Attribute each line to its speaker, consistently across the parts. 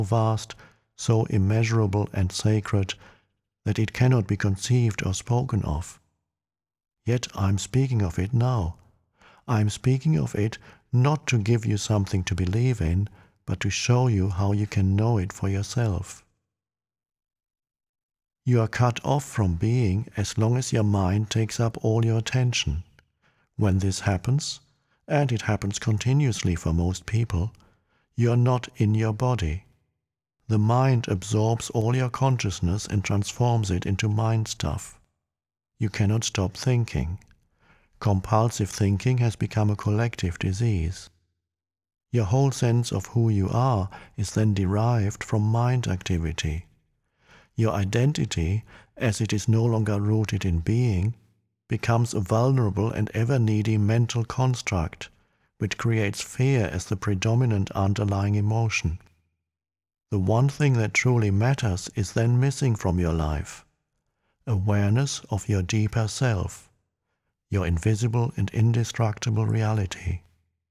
Speaker 1: vast, so immeasurable and sacred that it cannot be conceived or spoken of. Yet I am speaking of it now. I am speaking of it not to give you something to believe in, but to show you how you can know it for yourself. You are cut off from being as long as your mind takes up all your attention. When this happens, and it happens continuously for most people, you are not in your body. The mind absorbs all your consciousness and transforms it into mind stuff. You cannot stop thinking. Compulsive thinking has become a collective disease. Your whole sense of who you are is then derived from mind activity. Your identity, as it is no longer rooted in being, becomes a vulnerable and ever-needy mental construct, which creates fear as the predominant underlying emotion. The one thing that truly matters is then missing from your life: awareness of your deeper self, your invisible and indestructible reality.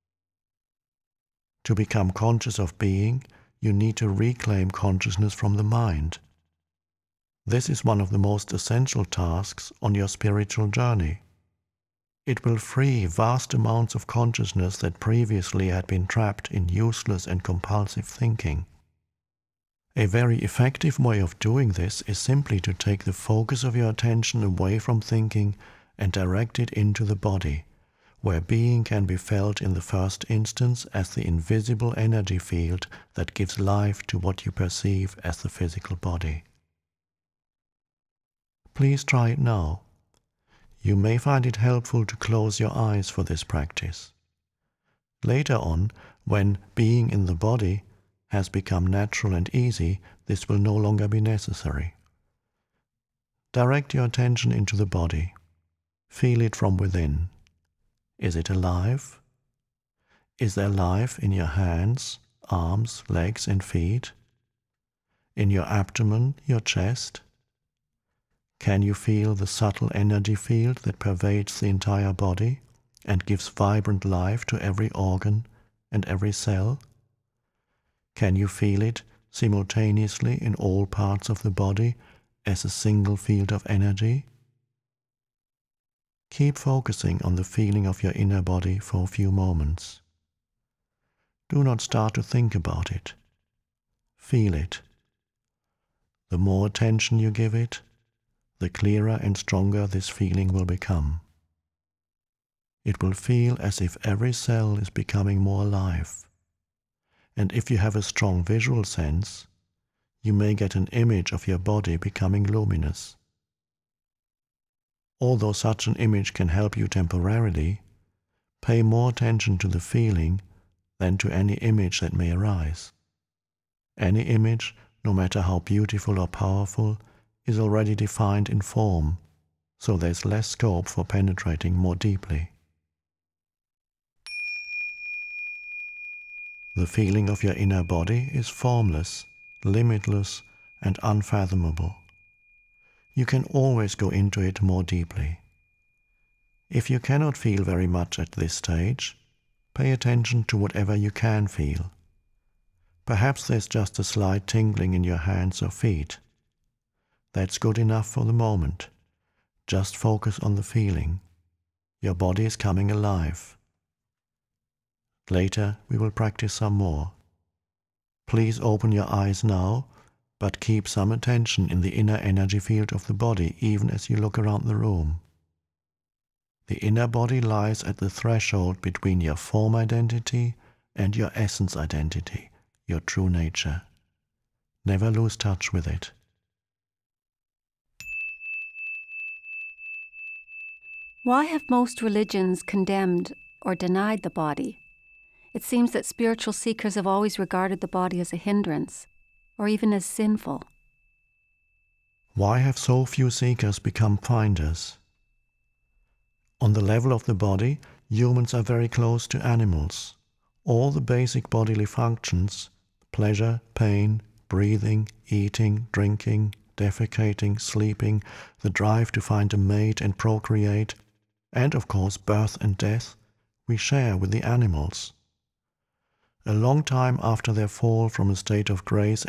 Speaker 1: To become conscious of being, you need to reclaim consciousness from the mind. This is one of the most essential tasks on your spiritual journey. It will free vast amounts of consciousness that previously had been trapped in useless and compulsive thinking. A very effective way of doing this is simply to take the focus of your attention away from thinking and direct it into the body, where being can be felt in the first instance as the invisible energy field that gives life to what you perceive as the physical body. Please try it now. You may find it helpful to close your eyes for this practice. Later on, when being in the body has become natural and easy, this will no longer be necessary. Direct your attention into the body. Feel it from within. Is it alive? Is there life in your hands, arms, legs, and feet? In your abdomen, your chest? Can you feel the subtle energy field that pervades the entire body and gives vibrant life to every organ and every cell? Can you feel it simultaneously in all parts of the body as a single field of energy? Keep focusing on the feeling of your inner body for a few moments. Do not start to think about it. Feel it. The more attention you give it, the clearer and stronger this feeling will become. It will feel as if every cell is becoming more alive. And if you have a strong visual sense, you may get an image of your body becoming luminous. Although such an image can help you temporarily, pay more attention to the feeling than to any image that may arise. Any image, no matter how beautiful or powerful, is already defined in form, so there's less scope for penetrating more deeply. The feeling of your inner body is formless, limitless, and unfathomable. You can always go into it more deeply. If you cannot feel very much at this stage, pay attention to whatever you can feel. Perhaps there's just a slight tingling in your hands or feet. That's good enough for the moment. Just focus on the feeling. Your body is coming alive. Later, we will practice some more. Please open your eyes now, but keep some attention in the inner energy field of the body even as you look around the room. The inner body lies at the threshold between your form identity and your essence identity, your true nature. Never lose touch with it.
Speaker 2: Why have most religions condemned or denied the body? It seems that spiritual seekers have always regarded the body as a hindrance, or even as sinful.
Speaker 1: Why have so few seekers become finders? On the level of the body, humans are very close to animals. All the basic bodily functions, pleasure, pain, breathing, eating, drinking, defecating, sleeping, the drive to find a mate and procreate, and of course birth and death, we share with the animals. A long time after their fall from a state of grace